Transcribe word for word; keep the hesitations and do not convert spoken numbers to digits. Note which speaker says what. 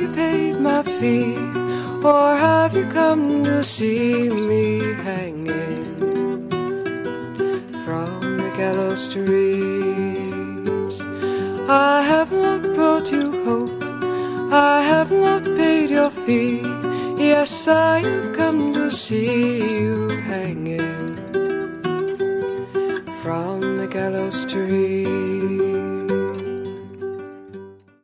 Speaker 1: you paid my fee, or have you come to see me hanging from the gallows to Rheims? I have not brought you hope, I have not paid your fee. Yes, I have come to see you hanging from the gallows to Rheims.